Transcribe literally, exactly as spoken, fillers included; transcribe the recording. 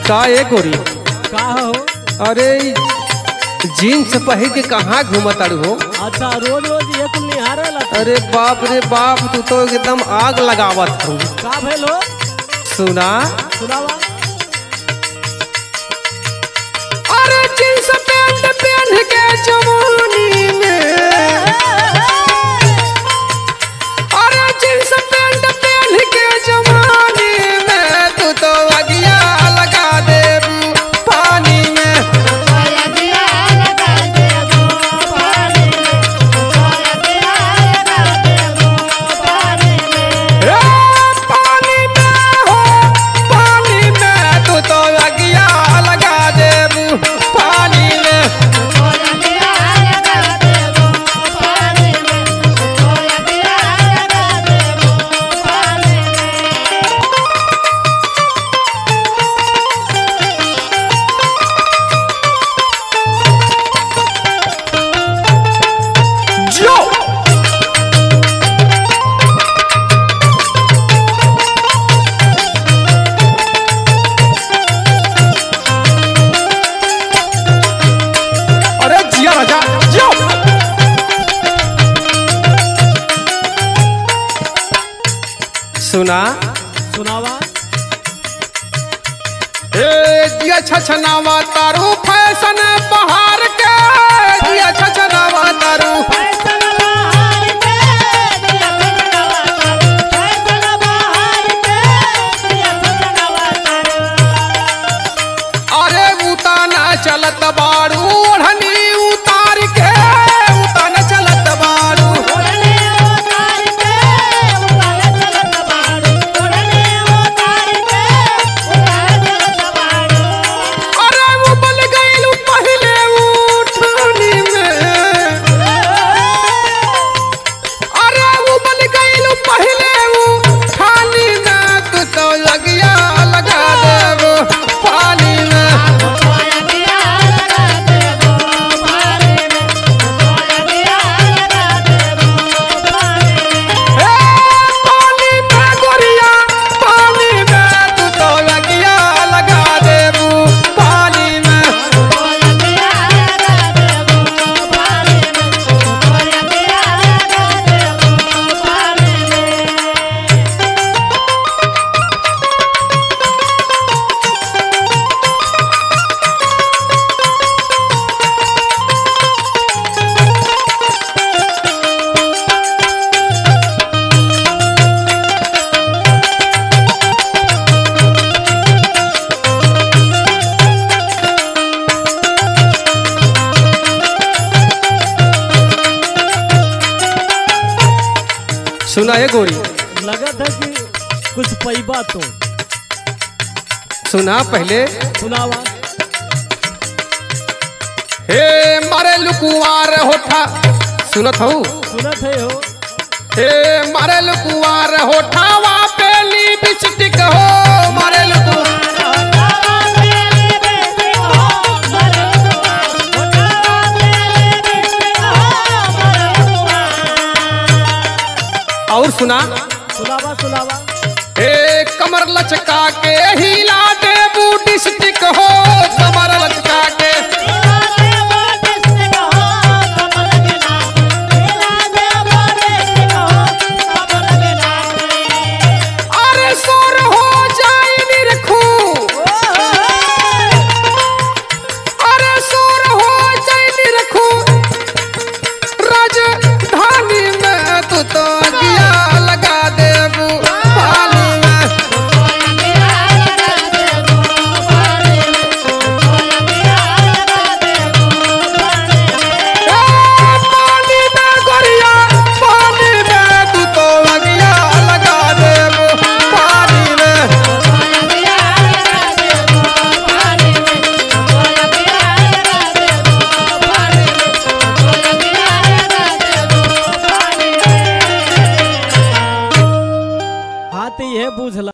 का ए गोरी? का हो? अरे जीन्स पहिर के कहाँ घूमत तारू हो? अच्छा रोज रोज ये कुल निहारे ला। अरे बाप रे बाप, तू तो एकदम आग लगावत हो। का भेल हो? सुना, सुनावा। अरे जीन्स पैंट पहन के जवानी में, अरे जीन्स पैंट पहन के जवानी में तू तो अगिया लगा दे पानी में। सुना, सुनावा। ए दिया छछनावा तारू फैशन बहार के, दिया छछनावा तारू अरे उताना चलत बारू ओढ़नी उतार के, उताना चलत बारू सुना है गोरी, लगत है कि कुछ पैबा तो। सुना पहले, सुनावा। हे मारे लुकुआर होठा, सुनत हो? सुनत है हो। हे मारे लुकुआर होठावा पे लिपस्टिक हो, मारे लुकुआर और सुना, सुनावा सुनावा। ए कमर लचका के हिला दे बूटी स्टिक हो, कमर लचका के अरे सोर हो जाए निरखू, अरे सोर हो जाए निरखू राजधानी में तू तो हाँ तो यह बुझला।